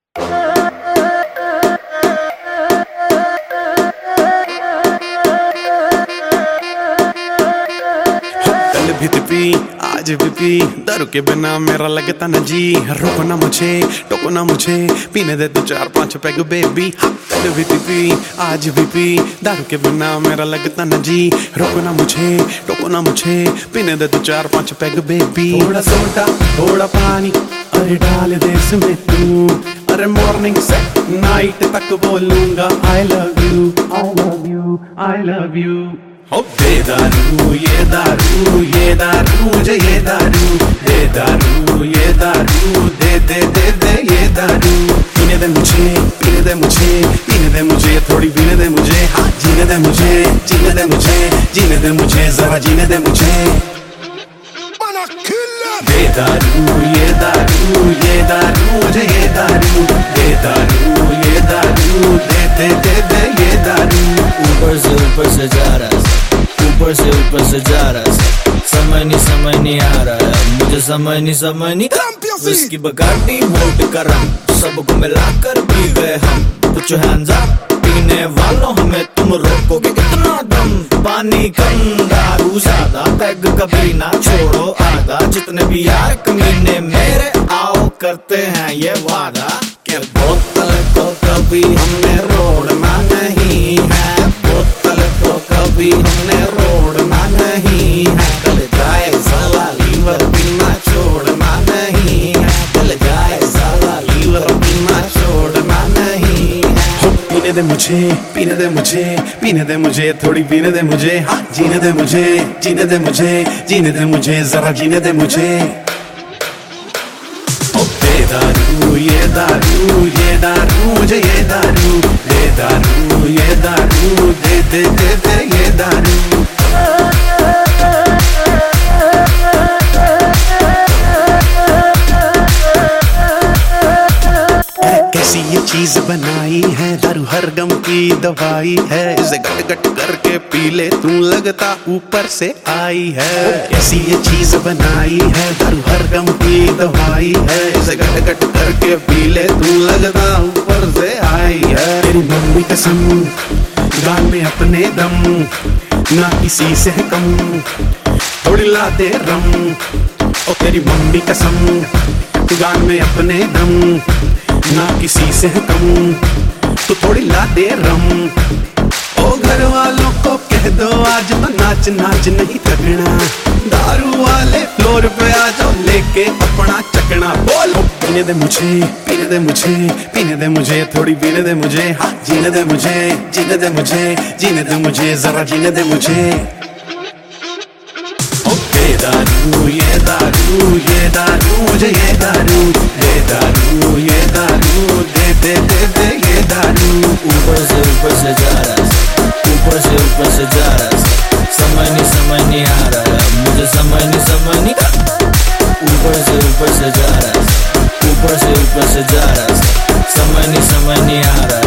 भी पी आज भी पी, दारू के बिना मेरा लगता न जी। रोको ना मुझे, टोको ना मुझे, पीने दे तू 4-5 पैग बेबी। कल भी पी आज भी पी, दारू के बिना मेरा लगता न जी। रोको ना मुझे, टोको ना मुझे, पीने दे तू 4-5 पैग बेबी। थोड़ा सोडा थोड़ा पानी, अरे डाल दे इसमें तू, अरे मॉर्निंग से नाइट तक बोलूंगा I love you, I love you, I love you. ओ दे दारू ये दारू, ये दारू मुझे ये दारू, दे दारू ये दारू, दे दे दे दे ये दारू। पीने दे मुझे, पीने दे मुझे, पीने दे मुझे, थोड़ी पीने दे मुझे। हाँ जीने दे मुझे, जीने दे मुझे, जीने दे मुझे, जरा जीने दे मुझे। दे दारू ये दारू, ये दारू मुझे ये दारू, दे दारू ये दारू, दे दे दे दे ये दारू। ऊपर से जा रहा है, ऊपर से जा रहा है, समझ नहीं आ रहा है मुझे, समझ नहीं। विस्की बगाटी वोट का रंग, सबको मिलाकर पी गए हम। कुछ हैंड्स अप, पीने वालों हमें तुम रोकोगे इतना दम। पानी कम दारू ज्यादा, पैग कभी ना छोड़ो आधा। जितने भी यार कमीने मेरे आओ, करते हैं ये वादा कि बोतल को कभी हमने रोड़ना नहीं है, बोतल को कभी हमने रोड़ना नहीं है। चल जाए साला लीवर पीना छोड़ना नहीं है, चल जाए साला लीवर पीना छोड़ना नहीं है। पीने दे मुझे, पीने दे मुझे, पीने दे मुझे, थोड़ी पीने दे मुझे। हाँ जीने दे मुझे, जीने दे मुझे, जीने दे मुझे, जरा जीने दे मुझे। ओ दे दारू ये दारू, ये दारू मुझे ये दारू, दे दारू ये दारू, दे दे दे दे ये दारू। कैसी ये चीज बनाई है, दारू हर गम की दवाई है। इसे गट गट करके पी ले तू, लगता ऊपर से आई है। कैसी ये चीज बनाई है, दारू हर गम की दवाई है। इसे गट गट करके पी ले तू, लगता ऊपर से आई है। तेरी मम्मी कसम, गान में अपने दम, ना किसी से कम, थोड़ी ला दे रम। ओ तेरी मम्मी कसम, गान में अपने दम, ना किसी से कम, तो थोड़ी ला दे रम। ओ घर वालों को कह दो आज तो नाच नाच नहीं थकना, दारू वाले फ्लोर पे आ जाओ लेके अपना चकना। बोलो पीने दे मुझे, पीने दे मुझे, पीने दे मुझे, थोड़ी पीने दे मुझे। हाँ जीने दे मुझे, जीने दे मुझे, जीने दे मुझे, जरा जीने दे मुझे। दे दारू ये दारू, ये दारू मुझे ये दारू, दे दारू ये दारू, दे दे दे दे ये दारू। ऊपर से जा रहा है, ऊपर से जा रहा है, समझ नहीं आ रहा है मुझे, समझ नहीं। ऊपर से जा रहा है, ऊपर से जा रहा है, समझ नहीं आ रहा है।